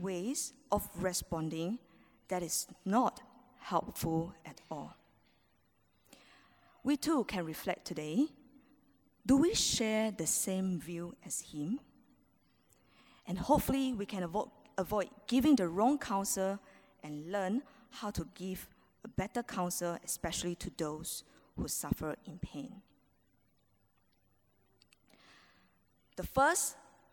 ways of responding that is not helpful at all. We too can reflect today. Do we share the same view as him? And hopefully we can avoid giving the wrong counsel and learn how to give a better counsel, especially to those who suffer in pain. The first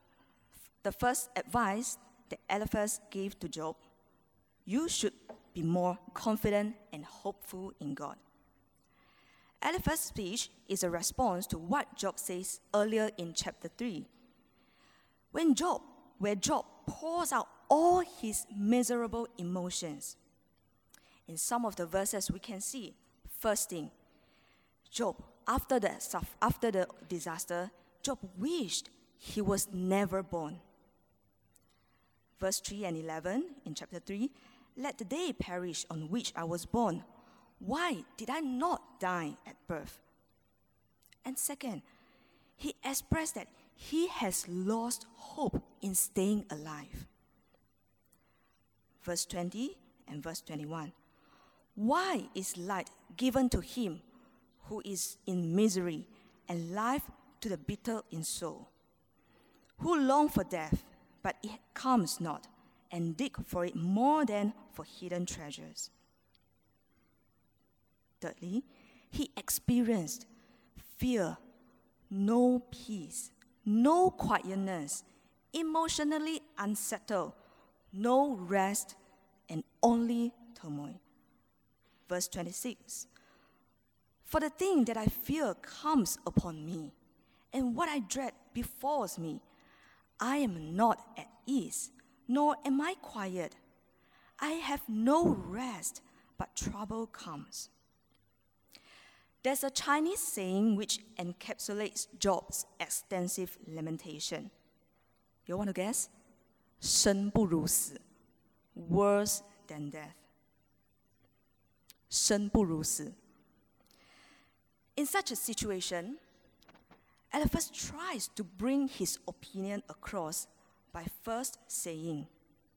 advice that Eliphaz gave to Job: you should be more confident and hopeful in God. Eliphaz's speech is a response to what Job says earlier in chapter 3. Where Job pours out all his miserable emotions. In some of the verses we can see, first thing, Job, after the disaster, Job wished he was never born. Verse 3 and 11 in chapter 3, let the day perish on which I was born. Why did I not die at birth? And second, he expressed that he has lost hope in staying alive. Verse 20 and verse 21. Why is light given to him who is in misery, and life to the bitter in soul? Who long for death, but it comes not, and dig for it more than for hidden treasures? Thirdly, he experienced fear, no peace, no quietness, emotionally unsettled, no rest, and only turmoil. Verse 26, for the thing that I fear comes upon me, and what I dread befalls me. I am not at ease, nor am I quiet. I have no rest, but trouble comes. There's a Chinese saying which encapsulates Job's extensive lamentation. You want to guess? 生不如死, worse than death. 生不如死. In such a situation, Eliphaz tries to bring his opinion across by first saying,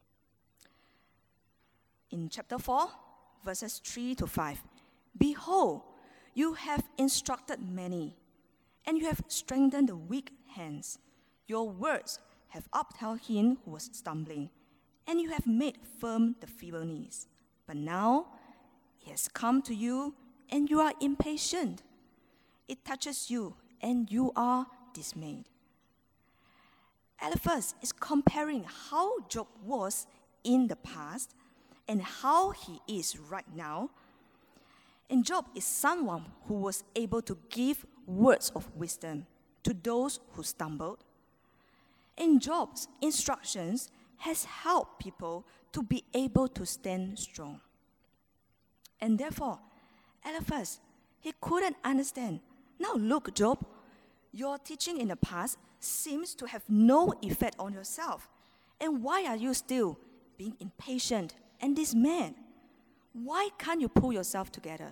in chapter 4, verses 3 to 5, behold, you have instructed many, and you have strengthened the weak hands. Your words have upheld him who was stumbling, and you have made firm the feeble knees. But now it has come to you, and you are impatient. It touches you, and you are dismayed. Eliphaz is comparing how Job was in the past and how he is right now. And Job is someone who was able to give words of wisdom to those who stumbled. And Job's instructions has helped people to be able to stand strong. And therefore, Eliphaz, he couldn't understand. Now look, Job, your teaching in the past seems to have no effect on yourself. And why are you still being impatient and dismayed? Why can't you pull yourself together?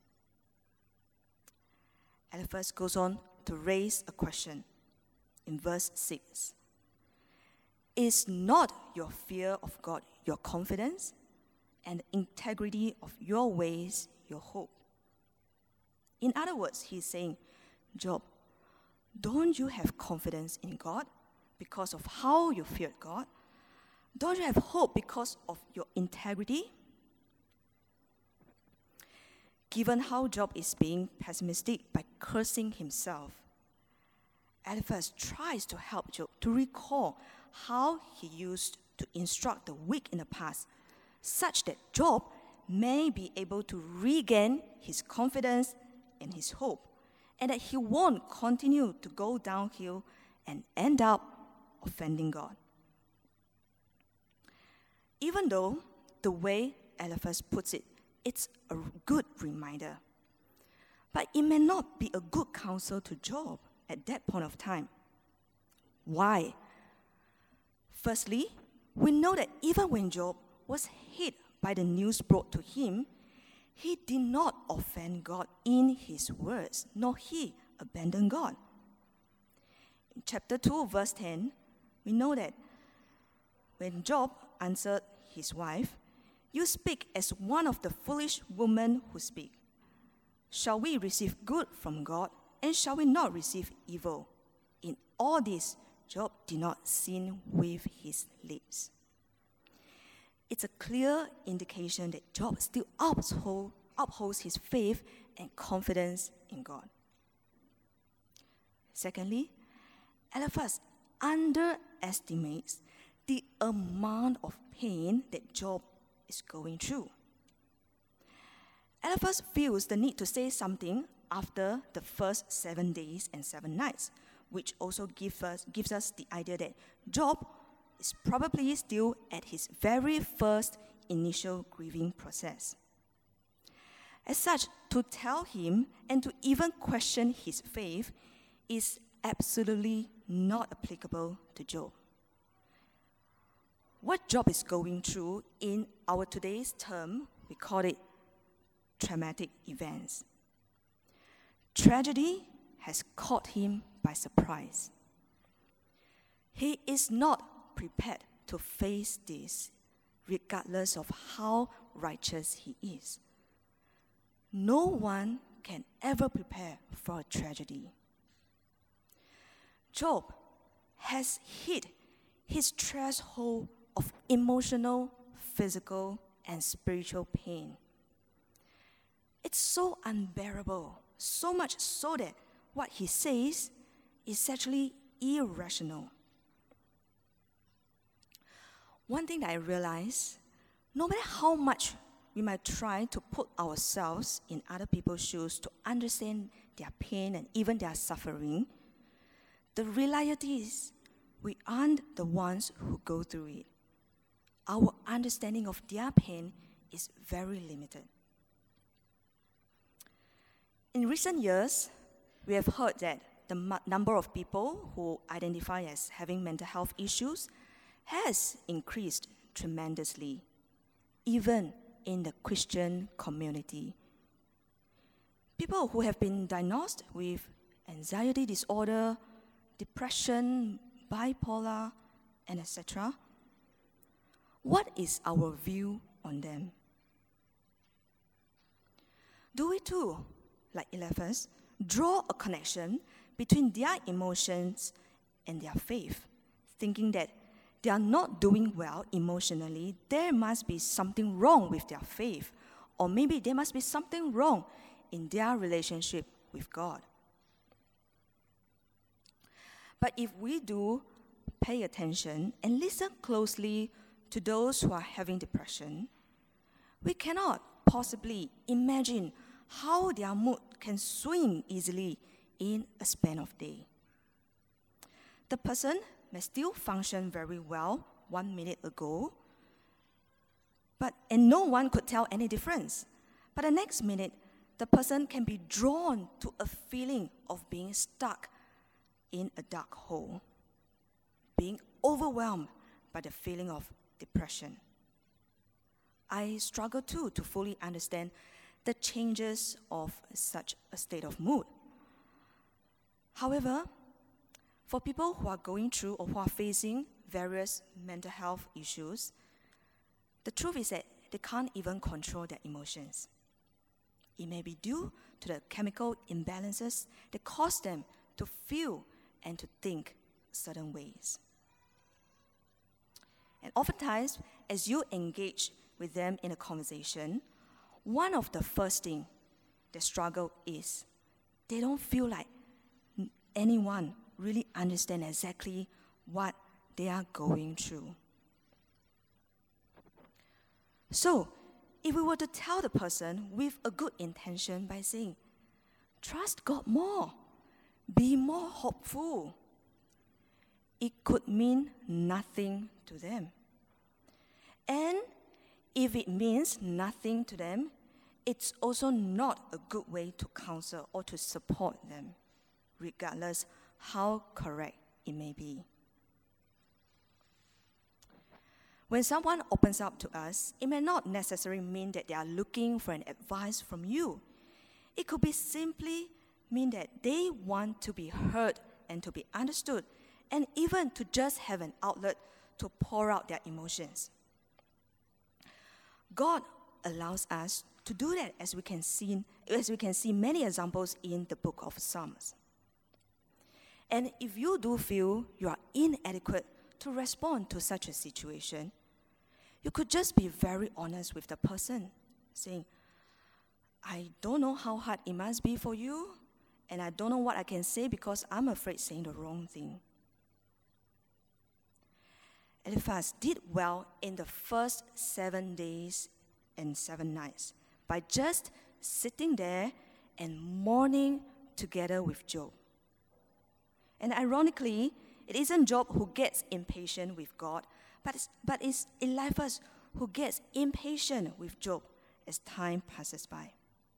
Eliphaz goes on to raise a question in verse 6. Is not your fear of God your confidence, and the integrity of your ways your hope? In other words, he's saying, Job, don't you have confidence in God because of how you feared God? Don't you have hope because of your integrity? Given how Job is being pessimistic by cursing himself, Eliphaz tries to help Job to recall how he used to instruct the weak in the past, such that Job may be able to regain his confidence and his hope, and that he won't continue to go downhill and end up offending God. Even though the way Eliphaz puts it, it's a good reminder, but it may not be a good counsel to Job at that point of time. Why? Firstly, we know that even when Job was hit by the news brought to him, he did not offend God in his words, nor he abandoned God. In chapter 2, verse 10, we know that when Job answered his wife, "You speak as one of the foolish women who speak. Shall we receive good from God, and shall we not receive evil?" In all this, Job did not sin with his lips. It's a clear indication that Job still upholds his faith and confidence in God. Secondly, Eliphaz underestimates the amount of pain that Job is going through. Eliphaz feels the need to say something after the first 7 days and 7 nights, which also gives us the idea that Job is probably still at his very first initial grieving process. As such, to tell him and to even question his faith is absolutely not applicable to Job. What Job is going through, in our today's term, we call it traumatic events. Tragedy has caught him by surprise. He is not prepared to face this, regardless of how righteous he is. No one can ever prepare for a tragedy. Job has hit his threshold of emotional, physical, and spiritual pain. It's so unbearable, so much so that what he says is actually irrational. One thing that I realize, no matter how much we might try to put ourselves in other people's shoes to understand their pain and even their suffering, the reality is we aren't the ones who go through it. Our understanding of their pain is very limited. In recent years, we have heard that the number of people who identify as having mental health issues has increased tremendously, even in the Christian community. People who have been diagnosed with anxiety disorder, depression, bipolar, and etc. What is our view on them? Do we too, like Eliphaz, draw a connection between their emotions and their faith, thinking that they are not doing well emotionally, there must be something wrong with their faith, or maybe there must be something wrong in their relationship with God? But if we do pay attention and listen closely to those who are having depression, we cannot possibly imagine how their mood can swing easily in a span of day. The person may still function very well 1 minute ago, and no one could tell any difference. But the next minute, the person can be drawn to a feeling of being stuck in a dark hole, being overwhelmed by the feeling of depression. I struggle too to fully understand the changes of such a state of mood. However, for people who are going through or who are facing various mental health issues, the truth is that they can't even control their emotions. It may be due to the chemical imbalances that cause them to feel and to think certain ways. And oftentimes, as you engage with them in a conversation, one of the first things they struggle is they don't feel like anyone really understands exactly what they are going through. So, if we were to tell the person with a good intention by saying, trust God more, be more hopeful, it could mean nothing to them. And if it means nothing to them, it's also not a good way to counsel or to support them, regardless how correct it may be. When someone opens up to us, it may not necessarily mean that they are looking for an advice from you. It could be simply mean that they want to be heard and to be understood, and even to just have an outlet to pour out their emotions. God allows us to do that, as we can see many examples in the book of Psalms. And if you do feel you are inadequate to respond to such a situation, you could just be very honest with the person, saying, I don't know how hard it must be for you, and I don't know what I can say because I'm afraid saying the wrong thing. Eliphaz did well in the first 7 days and 7 nights by just sitting there and mourning together with Job. And ironically, it isn't Job who gets impatient with God, but it's Eliphaz who gets impatient with Job as time passes by.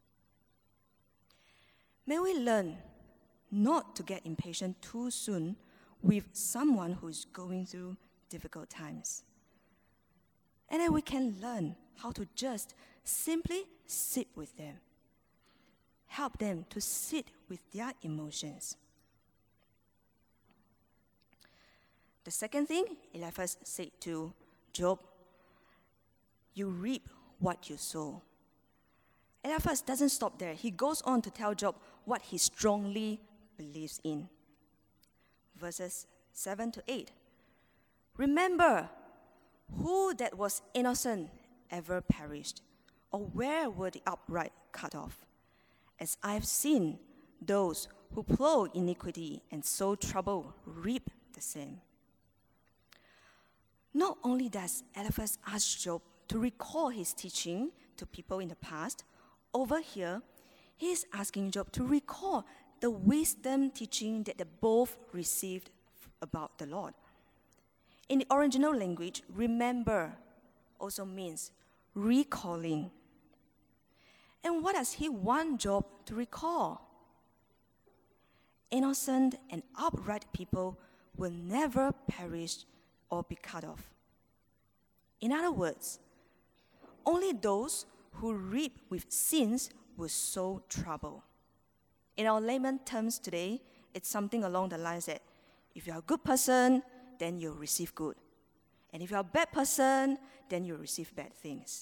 May we learn not to get impatient too soon with someone who is going through difficult times. And then we can learn how to just simply sit with them. Help them to sit with their emotions. The second thing Eliphaz said to Job, you reap what you sow. Eliphaz doesn't stop there. He goes on to tell Job what he strongly believes in. Verses 7 to 8. Remember, who that was innocent ever perished, or where were the upright cut off? As I have seen, those who plow iniquity and sow trouble reap the same. Not only does Eliphaz ask Job to recall his teaching to people in the past, over here, he is asking Job to recall the wisdom teaching that they both received about the Lord. In the original language, remember also means recalling. And what does he want Job to recall? Innocent and upright people will never perish or be cut off. In other words, only those who reap with sins will sow trouble. In our layman terms today, it's something along the lines that if you're a good person, then you'll receive good. And if you're a bad person, then you'll receive bad things.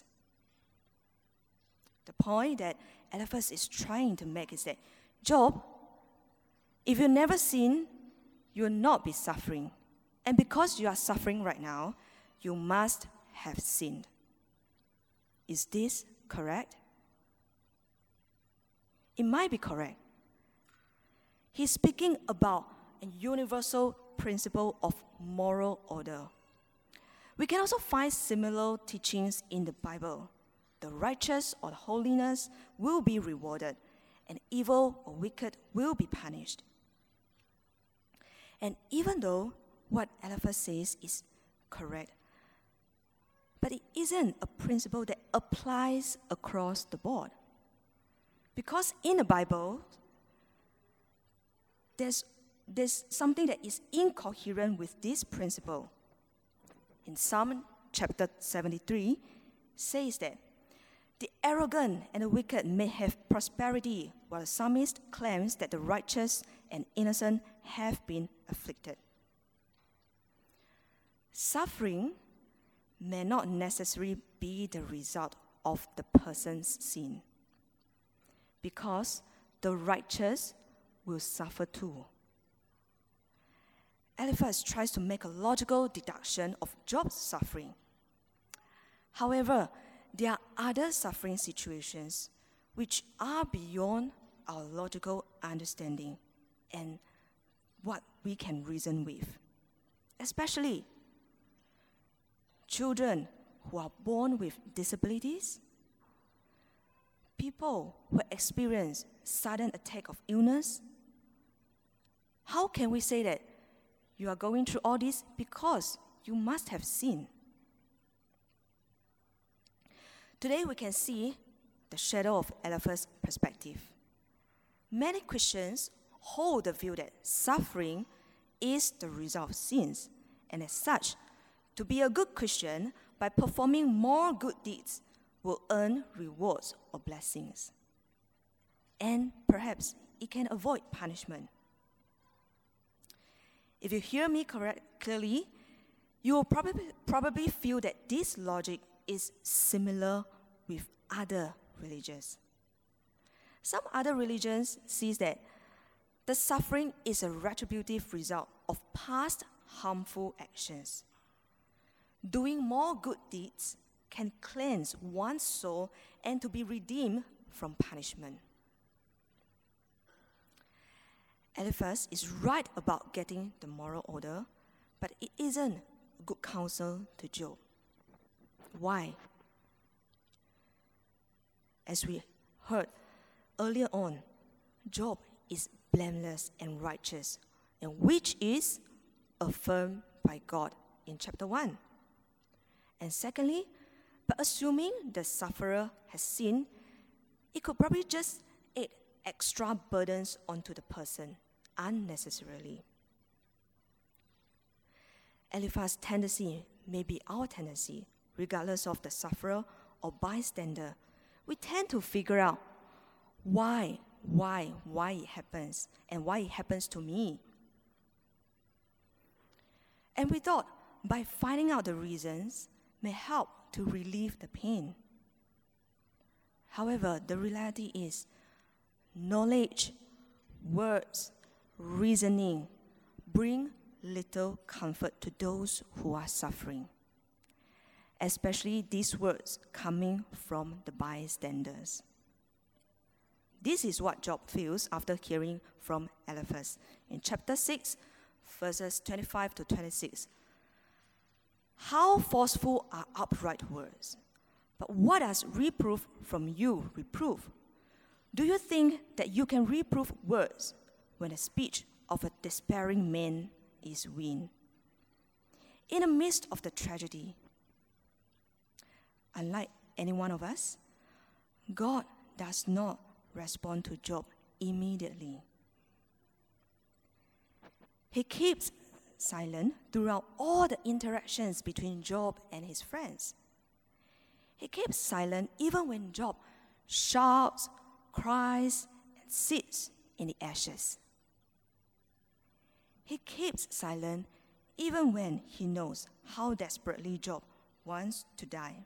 The point that Eliphaz is trying to make is that, Job, if you never sin, you will not be suffering. And because you are suffering right now, you must have sinned. Is this correct? It might be correct. He's speaking about a universal principle of moral order. We can also find similar teachings in the Bible. The righteous or the holiness will be rewarded, and evil or wicked will be punished. And even though what Eliphaz says is correct, but it isn't a principle that applies across the board. Because in the Bible, there's something that is incoherent with this principle. In Psalm chapter 73, says that the arrogant and the wicked may have prosperity, while the psalmist claims that the righteous and innocent have been afflicted. Suffering may not necessarily be the result of the person's sin, because the righteous will suffer too. Eliphaz tries to make a logical deduction of Job's suffering. However, there are other suffering situations which are beyond our logical understanding and what we can reason with. Especially children who are born with disabilities, people who experience sudden attack of illness. How can we say that you are going through all this because you must have sinned? Today we can see the shadow of Eliphaz's perspective. Many Christians hold the view that suffering is the result of sins, and as such, to be a good Christian by performing more good deeds will earn rewards or blessings. And perhaps it can avoid punishment. If you hear me clearly, you will probably feel that this logic is similar with other religions. Some other religions see that the suffering is a retributive result of past harmful actions. Doing more good deeds can cleanse one's soul and to be redeemed from punishment. Eliphaz is right about getting the moral order, but it isn't good counsel to Job. Why? As we heard earlier on, Job is blameless and righteous, and which is affirmed by God in chapter 1. And secondly, by assuming the sufferer has sinned, it could probably just add extra burdens onto the person unnecessarily. Eliphaz's tendency may be our tendency, regardless of the sufferer or bystander. We tend to figure out why it happens, and why it happens to me. And we thought by finding out the reasons may help to relieve the pain. However, the reality is knowledge, words, reasoning bring little comfort to those who are suffering, especially these words coming from the bystanders. This is what Job feels after hearing from Eliphaz. In chapter 6, verses 25 to 26. How forceful are upright words? But what does reproof from you reprove? Do you think that you can reprove words when the speech of a despairing man is weaned? In the midst of the tragedy, unlike any one of us, God does not respond to Job immediately. He keeps silent throughout all the interactions between Job and his friends. He keeps silent even when Job shouts, cries, and sits in the ashes. He keeps silent even when he knows how desperately Job wants to die.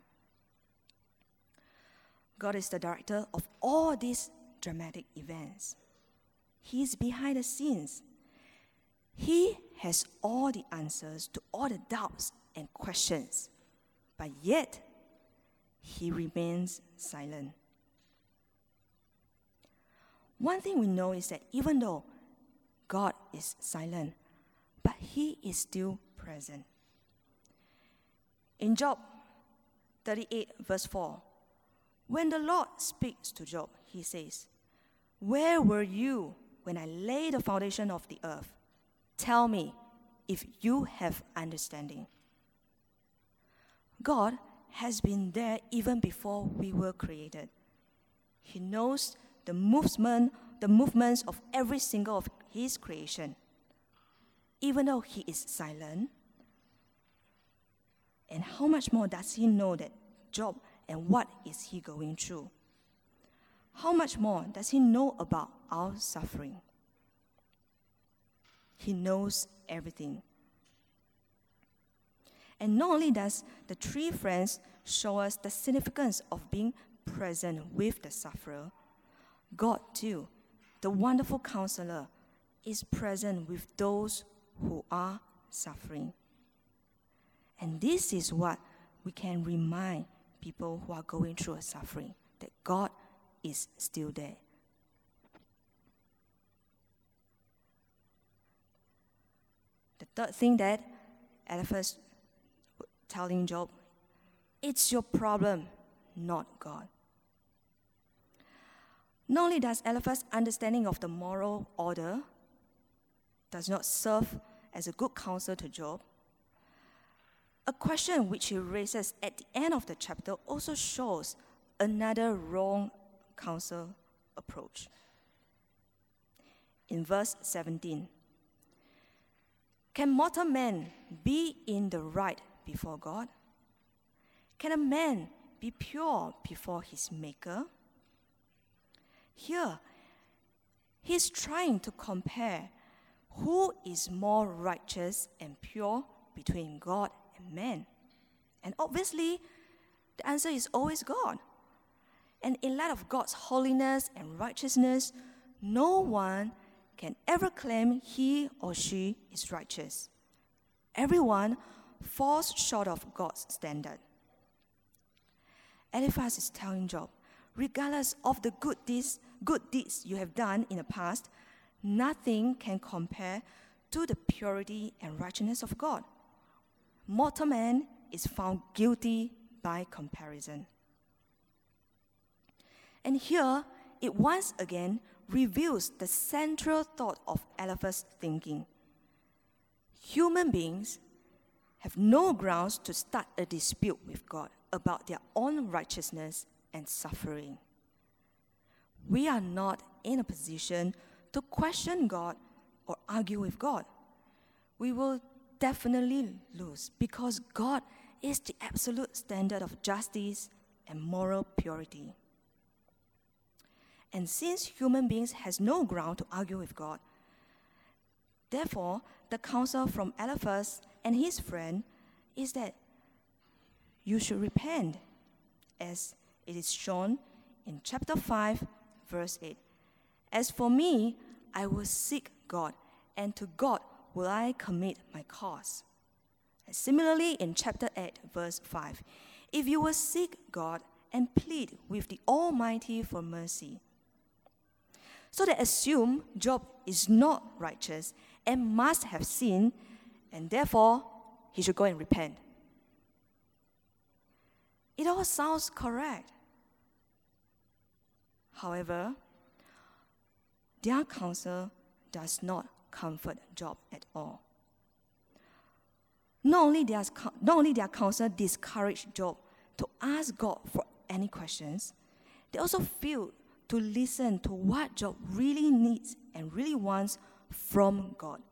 God is the director of all these dramatic events. He is behind the scenes. He has all the answers to all the doubts and questions, but yet he remains silent. One thing we know is that even though God is silent, but he is still present. In Job 38, verse 4, when the Lord speaks to Job, he says, "Where were you when I laid the foundation of the earth? Tell me if you have understanding." God has been there even before we were created. He knows the movements of every single of his creation, even though he is silent. And how much more does he know that Job and what is he going through? How much more does he know about our suffering? He knows everything. And not only does the three friends show us the significance of being present with the sufferer, God too, the wonderful counselor, is present with those who are suffering. And this is what we can remind people who are going through a suffering, that God is still there. The third thing that Eliphaz telling Job, it's your problem, not God. Not only does Eliphaz's understanding of the moral order does not serve as a good counsel to Job, a question which he raises at the end of the chapter also shows another wrong counsel approach. In verse 17, can mortal man be in the right before God? Can a man be pure before his Maker? Here, he's trying to compare who is more righteous and pure between God and man. And obviously, The answer is always God. And in light of God's holiness and righteousness, no one can ever claim he or she is righteous. Everyone falls short of God's standard. Eliphaz is telling Job, regardless of the good deeds you have done in the past, nothing can compare to the purity and righteousness of God. Mortal man is found guilty by comparison. And here, it once again reveals the central thought of Eliphaz's thinking. Human beings have no grounds to start a dispute with God about their own righteousness and suffering. We are not in a position to question God or argue with God. We will definitely lose because God is the absolute standard of justice and moral purity. And since human beings has no ground to argue with God, therefore, the counsel from Eliphaz and his friend is that you should repent, as it is shown in chapter 5, verse 8. As for me, I will seek God, and to God will I commit my cause. And similarly, in chapter 8, verse 5, if you will seek God and plead with the Almighty for mercy. So they assume Job is not righteous and must have sinned, and therefore he should go and repent. It all sounds correct. However, their counsel does not comfort Job at all. Not only their counsel discouraged Job to ask God for any questions, they also failed to listen to what Job really needs and really wants from God.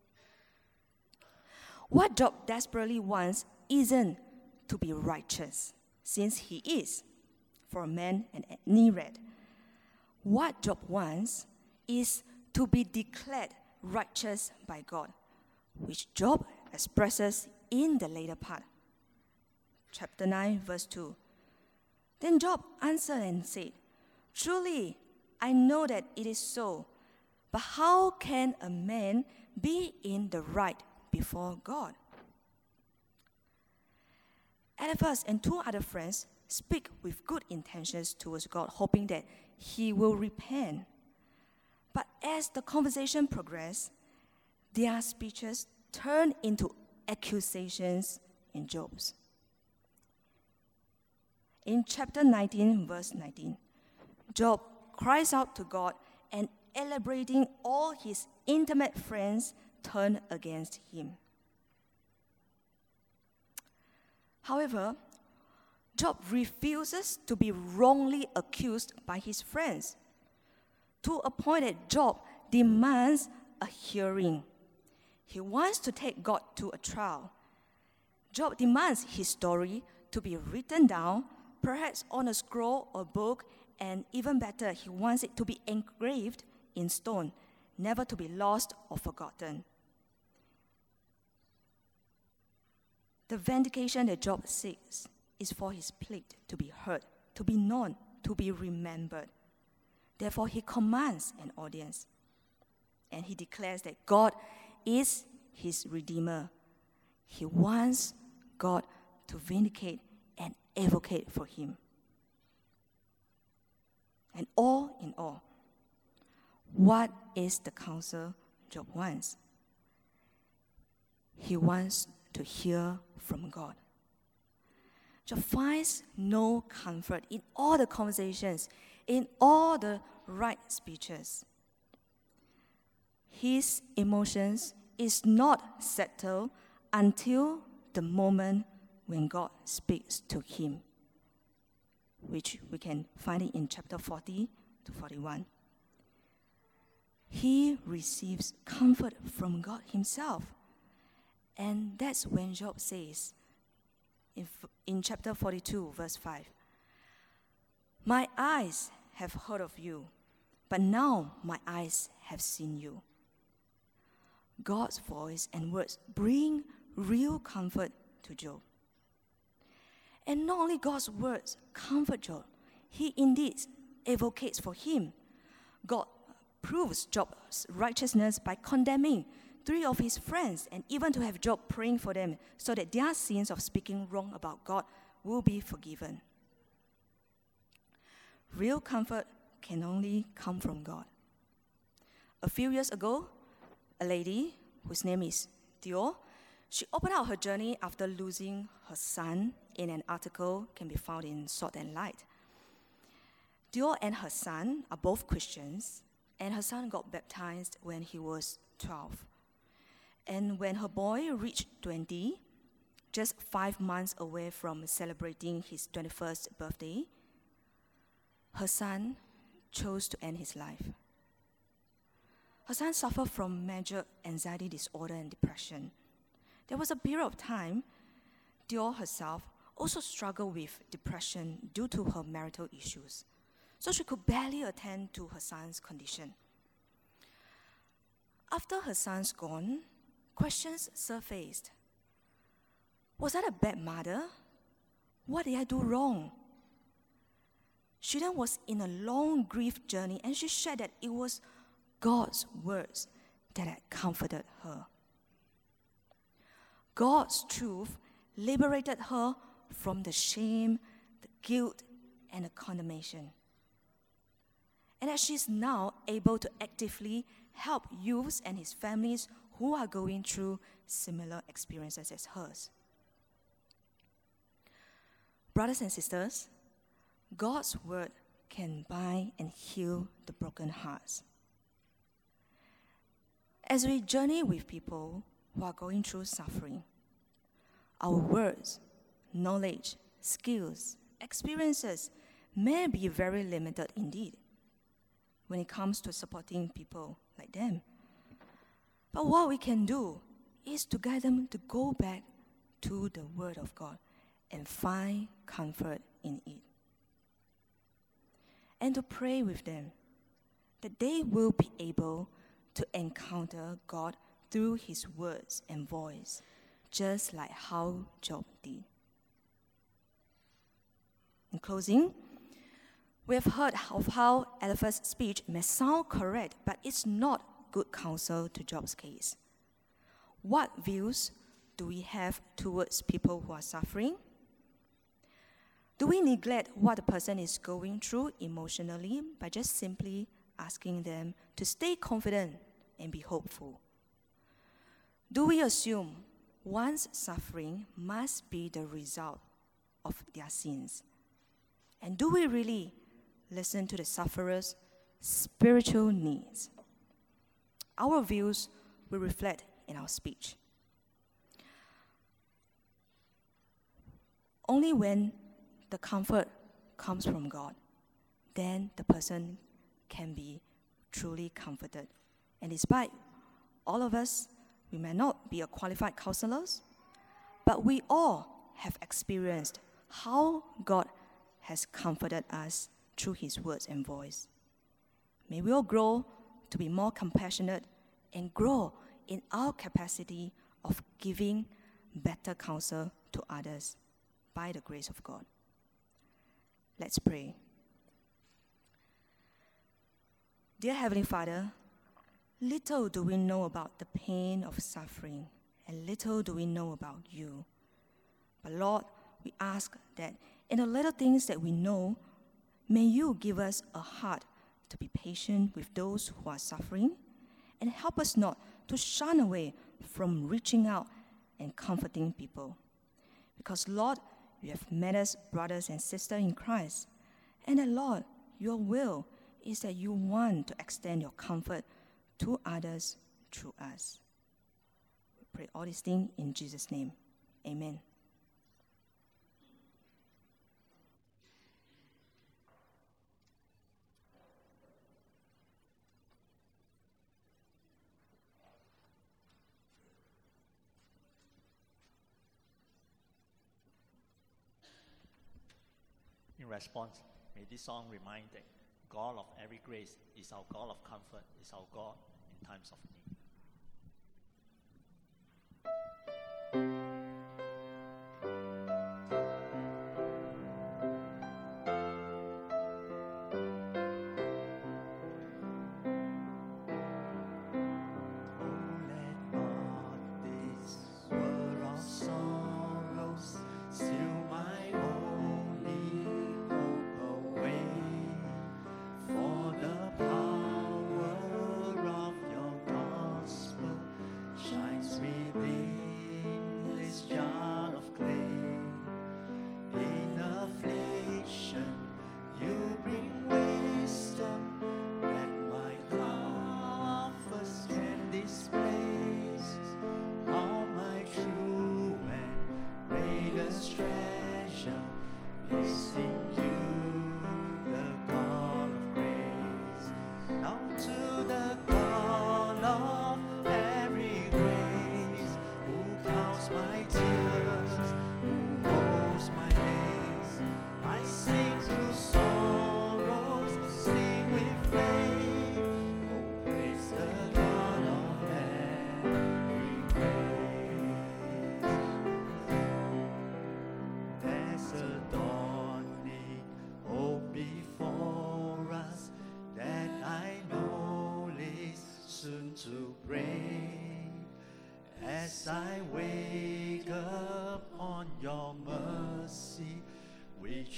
What Job desperately wants isn't to be righteous, since he is, for a man, an Nered. What Job wants is to be declared righteous by God, which Job expresses in the later part. Chapter 9, verse 2. Then Job answered and said, truly, I know that it is so, but how can a man be in the right before God? Eliphaz and two other friends speak with good intentions towards God, hoping that he will repent. But as the conversation progressed, their speeches turned into accusations in Job's. In chapter 19, verse 19, Job cries out to God, and elaborating all his intimate friends turn against him. However, Job refuses to be wrongly accused by his friends, to a point that Job demands a hearing. He wants to take God to a trial. Job demands his story to be written down, perhaps on a scroll or book, and even better, he wants it to be engraved in stone, never to be lost or forgotten. The vindication that Job seeks is for his plight to be heard, to be known, to be remembered. Therefore, he commands an audience, and he declares that God is his Redeemer. He wants God to vindicate and advocate for him. And all in all, what is the counsel Job wants? He wants to hear from God. Job finds no comfort in all the conversations, in all the right speeches. His emotions is not settled until the moment when God speaks to him, which we can find it in chapter 40 to 41. He receives comfort from God himself. And that's when Job says in chapter 42, verse 5, my eyes have heard of you, but now my eyes have seen you. God's voice and words bring real comfort to Job. And not only God's words comfort Job, he indeed advocates for him. God proves Job's righteousness by condemning 3 of his friends, and even to have Job praying for them so that their sins of speaking wrong about God will be forgiven. Real comfort can only come from God. A few years ago, a lady whose name is Theo, she opened out her journey after losing her son in an article can be found in Salt and Light. Theo and her son are both Christians, and her son got baptized when he was 12. And when her boy reached 20, just 5 months away from celebrating his 21st birthday, her son chose to end his life. Her son suffered from major anxiety disorder and depression. There was a period of time, Theo herself also struggled with depression due to her marital issues, so she could barely attend to her son's condition. After her son's gone, questions surfaced. Was I a bad mother? What did I do wrong? She then was in a long grief journey, and she shared that it was God's words that had comforted her. God's truth liberated her from the shame, the guilt, and the condemnation. And that she is now able to actively help youths and his families who are going through similar experiences as hers. Brothers and sisters, God's word can bind and heal the broken hearts. As we journey with people who are going through suffering, our words, knowledge, skills, experiences may be very limited indeed when it comes to supporting people like them. But what we can do is to guide them to go back to the Word of God and find comfort in it. And to pray with them that they will be able to encounter God through His words and voice, just like how Job did. In closing, we have heard of how Eliphaz's speech may sound correct, but it's not good counsel to Job's case. What views do we have towards people who are suffering? Do we neglect what the person is going through emotionally by just simply asking them to stay confident and be hopeful? Do we assume one's suffering must be the result of their sins? And do we really listen to the sufferer's spiritual needs? Our views will reflect in our speech. Only when the comfort comes from God, then the person can be truly comforted. And despite all of us, we may not be a qualified counselors, but we all have experienced how God has comforted us through His words and voice. May we all grow to be more compassionate and grow in our capacity of giving better counsel to others by the grace of God. Let's pray. Dear Heavenly Father, little do we know about the pain of suffering, and little do we know about you. But Lord, we ask that in the little things that we know, may you give us a heart to be patient with those who are suffering, and help us not to shun away from reaching out and comforting people. Because Lord, you have made us brothers and sisters in Christ, and that Lord, your will is that you want to extend your comfort to others through us. We pray all these things in Jesus' name. Amen. In response, may this song remind that God of every grace is our God of comfort, is our God in times of need.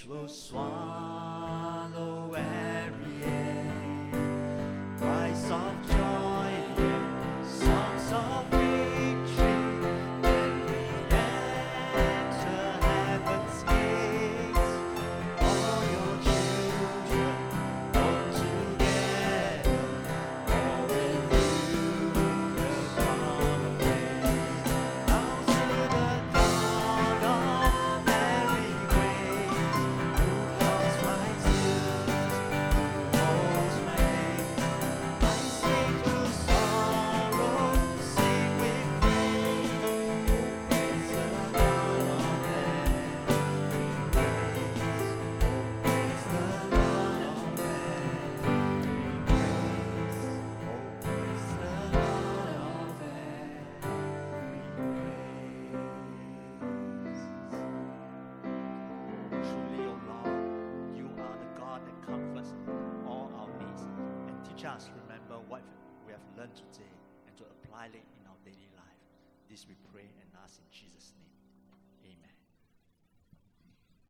which will swallow every ache. Cries of joy, songs of victory, when we enter heaven's gates. All your children come together, all with you will come again. Now to the God of every grace, who calls my tears, who holds my days. I sing through sorrow, sing with me. Oh, praise the Lord of every grace. Praise the Lord of every grace. Oh, praise the Lord of every grace. Truly, O Lord, you are the God that comforts all our needs and teach us to remember what we have learned today and to apply it in our daily life. This we pray and ask in Jesus' name.